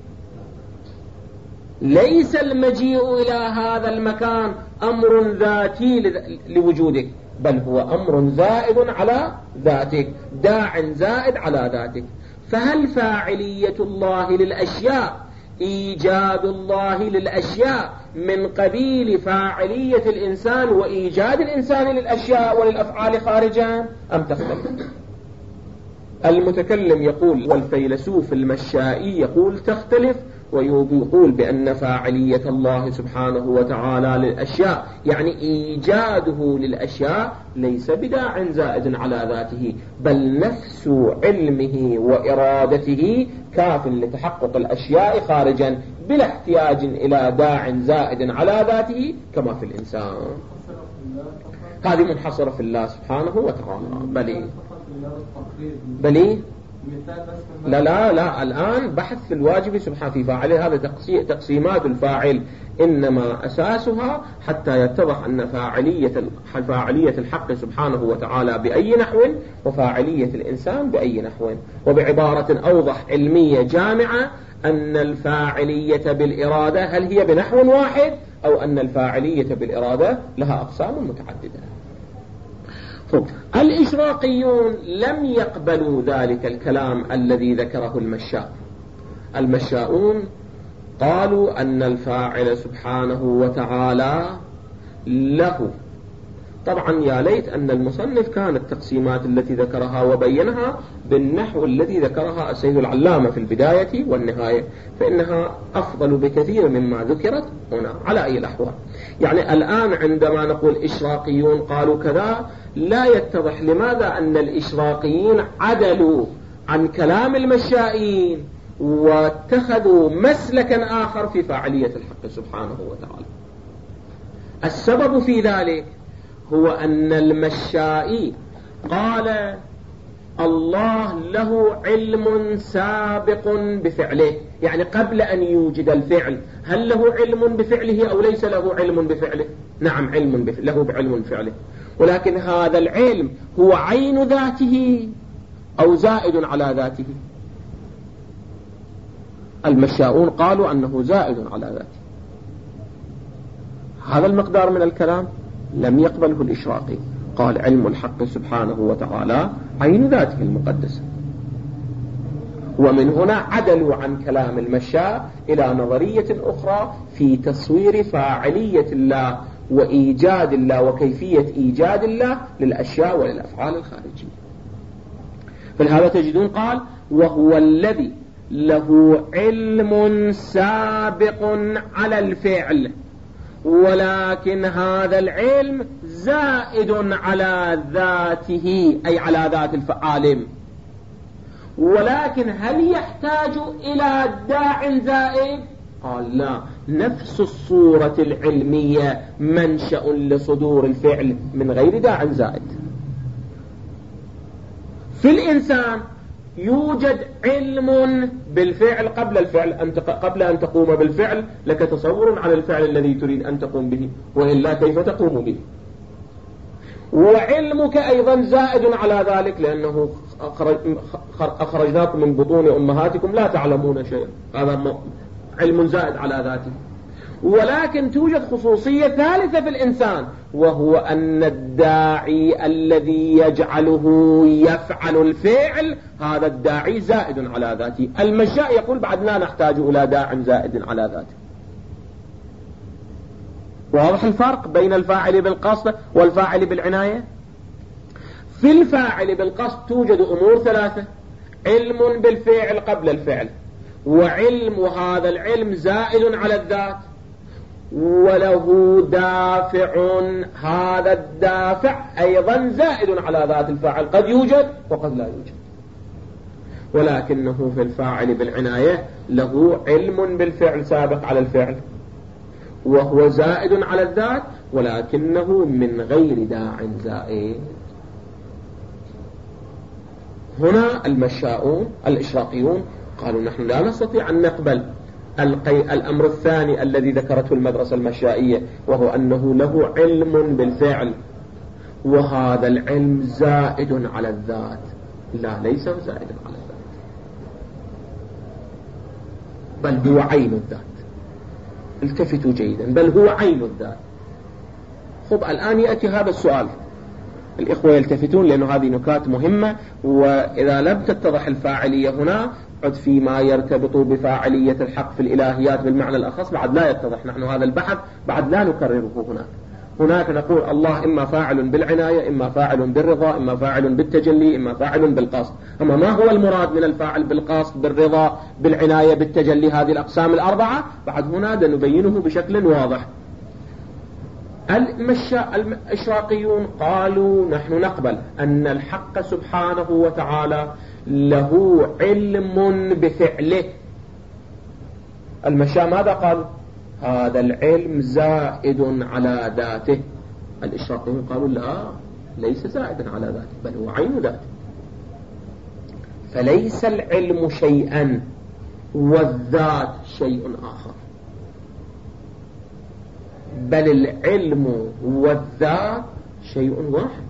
ليس المجيء إلى هذا المكان أمر ذاتي لوجودك، بل هو أمر زائد على ذاتك، داع زائد على ذاتك. فهل فاعلية الله للأشياء إيجاد الله للأشياء من قبيل فاعلية الإنسان وإيجاد الإنسان للأشياء وللأفعال خارجا أم تختلف؟ المتكلم يقول والفيلسوف المشائي يقول تختلف، ويقول بأن فاعلية الله سبحانه وتعالى للأشياء يعني إيجاده للأشياء ليس بداع زائد على ذاته، بل نفس علمه وإرادته كاف لتحقق الأشياء خارجا بلا احتياج إلى داع زائد على ذاته كما في الإنسان. هذه منحصرة في الله سبحانه وتعالى. بلي لا لا لا، الآن بحث في الواجب سبحانه في فاعله، هذا تقسيمات الفاعل إنما أساسها حتى يتضح أن فاعلية الحق سبحانه وتعالى بأي نحو وفاعلية الإنسان بأي نحو. وبعبارة أوضح علمية جامعة أن الفاعلية بالإرادة هل هي بنحو واحد أو أن الفاعلية بالإرادة لها أقسام متعددة. الإشراقيون لم يقبلوا ذلك الكلام الذي ذكره المشاؤون قالوا أن الفاعل سبحانه وتعالى له. طبعا يا ليت أن المصنف كان التقسيمات التي ذكرها وبينها بالنحو الذي ذكرها السيد العلامة في البداية والنهاية، فإنها أفضل بكثير مما ذكرت هنا. على أي الأحوال يعني الآن عندما نقول إشراقيون قالوا كذا لا يتضح لماذا أن الإشراقيين عدلوا عن كلام المشائين واتخذوا مسلكا آخر في فاعلية الحق سبحانه وتعالى. السبب في ذلك هو أن المشائي قال الله له علم سابق بفعله، يعني قبل أن يوجد الفعل هل له علم بفعله أو ليس له علم بفعله؟ نعم له علم بفعله، ولكن هذا العلم هو عين ذاته أو زائد على ذاته؟ المشاؤون قالوا أنه زائد على ذاته. هذا المقدار من الكلام لم يقبله الإشراقي، قال علم الحق سبحانه وتعالى عين ذاته المقدسة. ومن هنا عدلوا عن كلام المشاء إلى نظرية أخرى في تصوير فاعلية الله وإيجاد الله وكيفية إيجاد الله للأشياء وللأفعال الخارجية. فلهذا تجدون قال وهو الذي له علم سابق على الفعل، ولكن هذا العلم زائد على ذاته أي على ذات الفعال. ولكن هل يحتاج إلى داع زائد؟ قال لا، نفس الصورة العلمية منشأ لصدور الفعل من غير داع زائد. في الإنسان يوجد علم بالفعل قبل الفعل، قبل أن تقوم بالفعل لك تصور على الفعل الذي تريد أن تقوم به، وإلا كيف تقوم به؟ وعلمك أيضا زائد على ذلك، لأنه أخرجناكم من بطون أمهاتكم لا تعلمون شيئا، هذا علم زائد على ذاته. ولكن توجد خصوصية ثالثة في الإنسان، وهو أن الداعي الذي يجعله يفعل الفعل هذا الداعي زائد على ذاته. المشاء يقول بعد لا نحتاج إلى داع زائد على ذاته. واضح الفرق بين الفاعل بالقصد والفاعل بالعناية؟ في الفاعل بالقصد توجد أمور ثلاثة: علم بالفعل قبل الفعل، وهذا العلم زائد على الذات، وله دافع، هذا الدافع أيضا زائد على ذات الفاعل، قد يوجد وقد لا يوجد. ولكنه في الفاعل بالعناية له علم بالفعل سابق على الفعل، وهو زائد على الذات، ولكنه من غير داع زائد. هنا المشاؤون الإشراقيون قالوا نحن لا نستطيع أن نقبل الأمر الثاني الذي ذكرته المدرسة المشائية، وهو أنه له علم بالفعل وهذا العلم زائد على الذات. لا، ليس زائد على الذات، بل هو عين الذات. التفتوا جيدا، بل هو عين الذات. خب الآن يأتي هذا السؤال، الإخوة يلتفتون لأنه هذه نكات مهمة، وإذا لم تتضح الفاعلية هنا عد فيما يرتبط بفاعلية الحق في الإلهيات بالمعنى الأخص بعد لا يتضح. نحن هذا البحث بعد لا نكرره هناك نقول الله إما فاعل بالعناية، إما فاعل بالرضا، إما فاعل بالتجلي، إما فاعل بالقصد. أما ما هو المراد من الفاعل بالقصد بالرضا بالعناية بالتجلي، هذه الأقسام الأربعة بعد هنا نبينه بشكل واضح. الإشراقيون قالوا نحن نقبل أن الحق سبحانه وتعالى له علم بفعله. المشاء ماذا قالوا؟ هذا العلم زائد على ذاته. الإشراقيون قالوا لا، ليس زائدا على ذاته، بل هو عين ذاته. فليس العلم شيئا والذات شيء آخر، بل العلم والذات شيء واحد.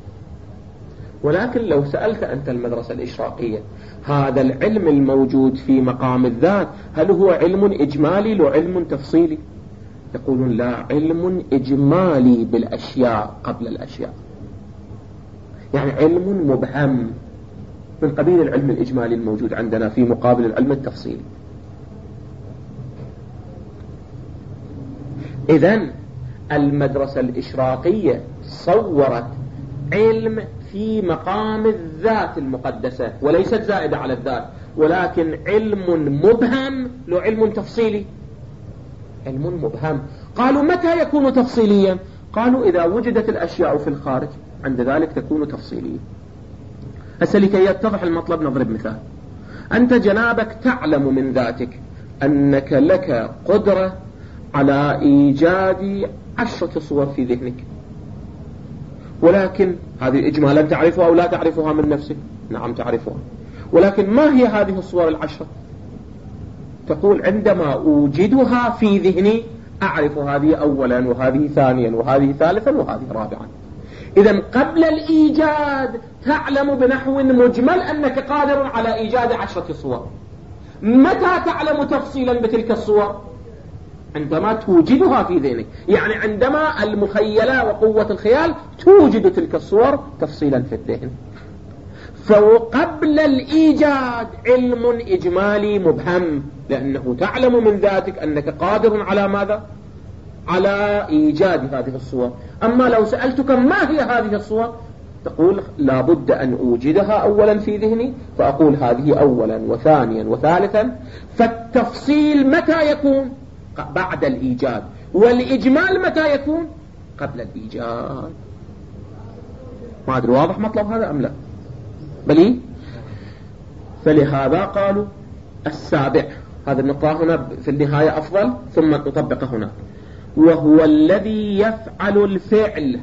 ولكن لو سألت أنت المدرسة الإشراقية هذا العلم الموجود في مقام الذات هل هو علم إجمالي لو علم تفصيلي؟ يقولون لا، علم إجمالي بالأشياء قبل الأشياء، يعني علم مبهم من قبيل العلم الإجمالي الموجود عندنا في مقابل العلم التفصيلي. إذن المدرسة الإشراقية صورت علم في مقام الذات المقدسة وليست زائدة على الذات، ولكن علم مبهم له علم تفصيلي. علم مبهم. قالوا متى يكون تفصيليا؟ قالوا إذا وجدت الأشياء في الخارج عند ذلك تكون تفصيلية. هسه لكي يتضح المطلب نضرب مثال. أنت جنابك تعلم من ذاتك أنك لك قدرة على إيجاد 10 صور في ذهنك، ولكن هذه إجمالا تعرفها أو لا تعرفها من نفسك؟ نعم تعرفها. ولكن ما هي هذه الصور العشرة؟ تقول عندما أوجدها في ذهني أعرف هذه أولا وهذه ثانيا وهذه ثالثا وهذه رابعا. إذا قبل الإيجاد تعلم بنحو مجمل أنك قادر على إيجاد 10 صور. متى تعلم تفصيلا بتلك الصور؟ عندما توجدها في ذهنك، يعني عندما المخيلة وقوة الخيال توجد تلك الصور تفصيلا في الذهن. فقبل الإيجاد علم إجمالي مبهم، لأنه تعلم من ذاتك أنك قادر على ماذا؟ على إيجاد هذه الصور. أما لو سألتك ما هي هذه الصور؟ تقول لا بد أن أوجدها أولا في ذهني، فأقول هذه أولا وثانيا وثالثا. فالتفصيل متى يكون؟ بعد الإيجاد. والإجمال متى يكون؟ قبل الإيجاد. ما أدري واضح مطلب هذا أم لا؟ بلي. فلهذا قالوا السابع، هذا النقطة هنا في النهاية أفضل ثم نطبق هنا، وهو الذي يفعل الفعل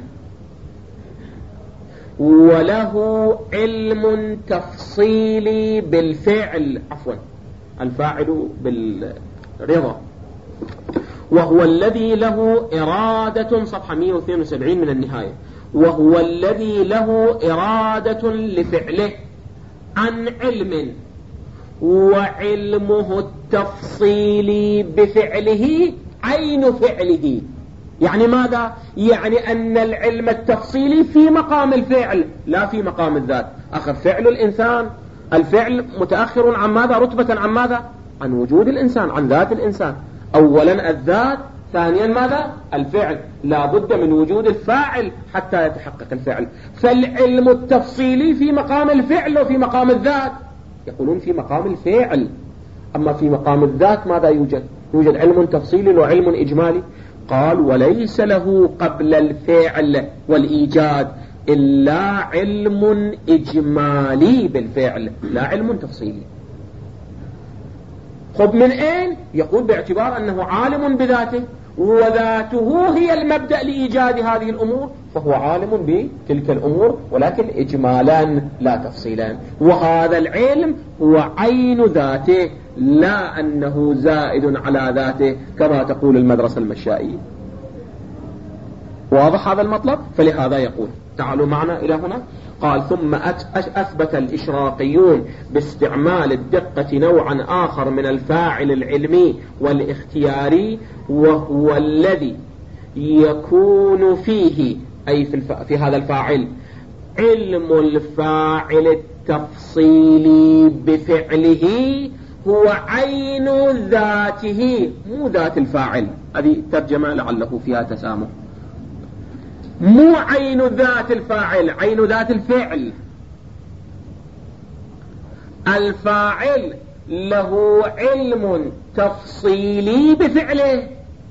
وله علم تفصيلي بالفعل، عفوا الفاعل بالرضا، وهو الذي له إرادة، صفحة 172 من النهاية، وهو الذي له إرادة لفعله عن علم، وعلمه التفصيلي بفعله عين فعله. يعني ماذا؟ يعني أن العلم التفصيلي في مقام الفعل لا في مقام الذات. أخذ فعل الإنسان، الفعل متأخر عن ماذا؟ رتبة عن ماذا؟ عن وجود الإنسان، عن ذات الإنسان. أولا الذات، ثانيا ماذا؟ الفعل. لا بد من وجود الفاعل حتى يتحقق الفعل. فالعلم التفصيلي في مقام الفعل وفي مقام الذات. يقولون في مقام الفعل. أما في مقام الذات ماذا يوجد؟ يوجد علم تفصيلي وعلم إجمالي. قال وليس له قبل الفعل والإيجاد إلا علم إجمالي بالفعل، لا علم تفصيلي. خب من أين؟ يقول باعتبار أنه عالم بذاته، وذاته هي المبدأ لإيجاد هذه الأمور، فهو عالم بتلك الأمور ولكن إجمالا لا تفصيلا. وهذا العلم هو عين ذاته، لا أنه زائد على ذاته كما تقول المدرسة المشائية. واضح هذا المطلب؟ فلهذا يقول تعالوا معنا إلى هنا. قال ثم أثبت الإشراقيون باستعمال الدقة نوعا آخر من الفاعل العلمي والاختياري، وهو الذي يكون فيه أي في هذا الفاعل علم الفاعل التفصيلي بفعله هو عين ذاته، مو ذات الفاعل. هذه ترجمة لعله فيها تسامح. مو عين ذات الفاعل، عين ذات الفعل. الفاعل له علم تفصيلي بفعله،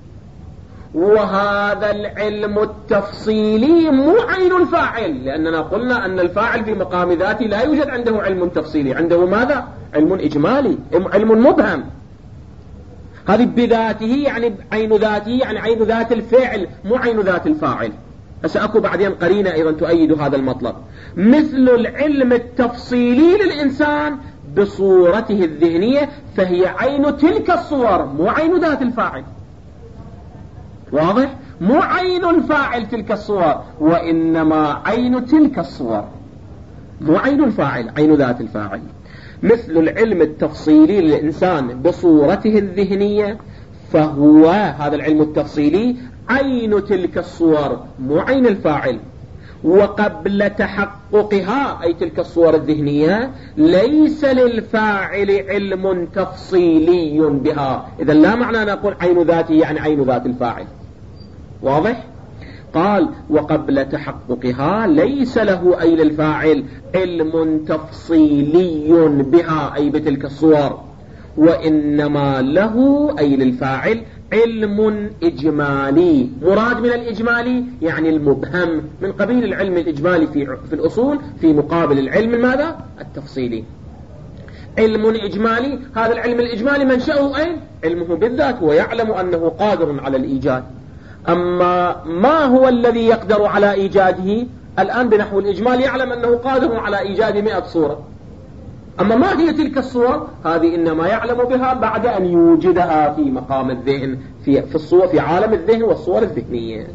وهذا العلم التفصيلي مو عين الفاعل، لأننا قلنا أن الفاعل في مقام ذاته لا يوجد عنده علم تفصيلي، عنده ماذا؟ علم إجمالي، علم مبهم. هذه بذاته يعني عين ذاته، يعني عين ذات الفعل مو عين ذات الفاعل. سأكو بعدين قرينة أيضا تؤيد هذا المطلب. مثل العلم التفصيلي للإنسان بصورته الذهنية، فهي عين تلك الصور مو عين ذات الفاعل. واضح؟ مو عين الفاعل تلك الصور، وإنما عين تلك الصور، مو عين الفاعل، عين ذات الفاعل. مثل العلم التفصيلي للإنسان بصورته الذهنية، فهو هذا العلم التفصيلي عين تلك الصور مو عين الفاعل. وقبل تحققها أي تلك الصور الذهنية ليس للفاعل علم تفصيلي بها. إذا لا معنى أن نقول عين ذاته يعني عين ذات الفاعل. واضح؟ قال وقبل تحققها ليس له أي للفاعل علم تفصيلي بها أي بتلك الصور، وإنما له أي للفاعل علم إجمالي. مراد من الإجمالي يعني المبهم، من قبيل العلم الإجمالي في الأصول في مقابل العلم ماذا؟ التفصيلي. علم إجمالي، هذا العلم الإجمالي منشأه أين؟ علمه بالذات، ويعلم أنه قادر على الإيجاد. أما ما هو الذي يقدر على إيجاده؟ الآن بنحو الإجمال يعلم أنه قادر على إيجاد 100 صورة، أما ما هي تلك الصور؟ هذه إنما يعلم بها بعد أن يوجدها في مقام الذهن، في الصور، في عالم الذهن والصور الذهنية.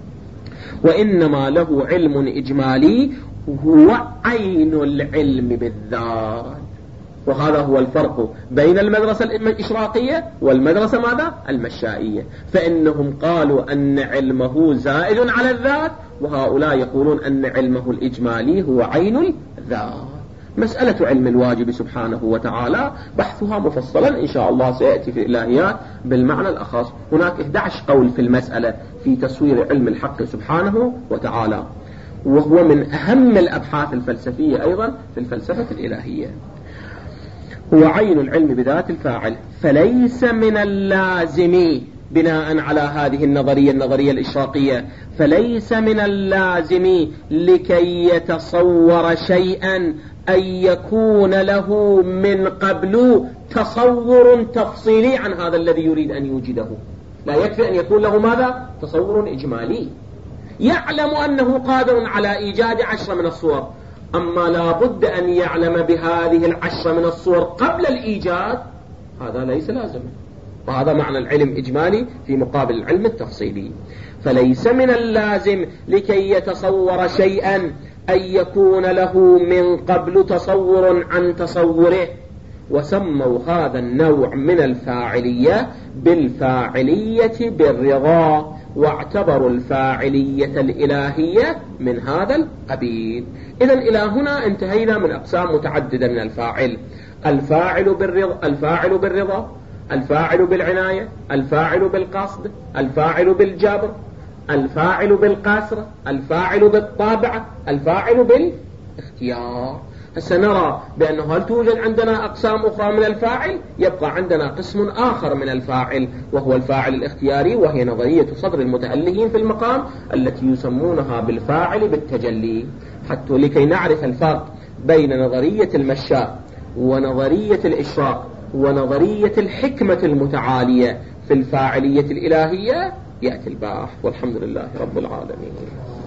وإنما له علم إجمالي هو عين العلم بالذات. وهذا هو الفرق بين المدرسة الإشراقية والمدرسة ماذا؟ المشائية. فإنهم قالوا أن علمه زائد على الذات، وهؤلاء يقولون أن علمه الإجمالي هو عين الذات. مسألة علم الواجب سبحانه وتعالى بحثها مفصلا إن شاء الله سيأتي في الإلهيات بالمعنى الأخص. هناك 11 قول في المسألة في تصوير علم الحق سبحانه وتعالى، وهو من أهم الأبحاث الفلسفية أيضا في الفلسفة الإلهية. هو عين العلم بذات الفاعل، فليس من اللازم بناء على هذه النظرية الإشراقية، فليس من اللازم لكي يتصور شيئا أن يكون له من قبل تصور تفصيلي عن هذا الذي يريد أن يوجده. لا يكفي أن يكون له ماذا؟ تصور إجمالي. يعلم أنه قادر على إيجاد 10 من الصور، أما لا بد أن يعلم بهذه 10 من الصور قبل الإيجاد، هذا ليس لازم. وهذا معنى العلم إجمالي في مقابل العلم التفصيلي. فليس من اللازم لكي يتصور شيئا أن يكون له من قبل تصور عن تصوره. وسموا هذا النوع من الفاعلية بالفاعلية بالرضا، واعتبروا الفاعلية الإلهية من هذا القبيل. إذن إلى هنا انتهينا من أقسام متعددة من الفاعل: الفاعل بالرضا، الفاعل بالعناية، الفاعل بالقصد، الفاعل بالجبر، الفاعل بالقصر، الفاعل بالطابع، الفاعل بالاختيار. سنرى بأنه هل توجد عندنا أقسام أخرى من الفاعل؟ يبقى عندنا قسم آخر من الفاعل وهو الفاعل الاختياري، وهي نظرية صدر المتألهين في المقام التي يسمونها بالفاعل بالتجلي. حتى لكي نعرف الفرق بين نظرية المشاء ونظرية الإشراق ونظرية الحكمة المتعالية في الفاعلية الإلهية يأتي الباحث. والحمد لله رب العالمين.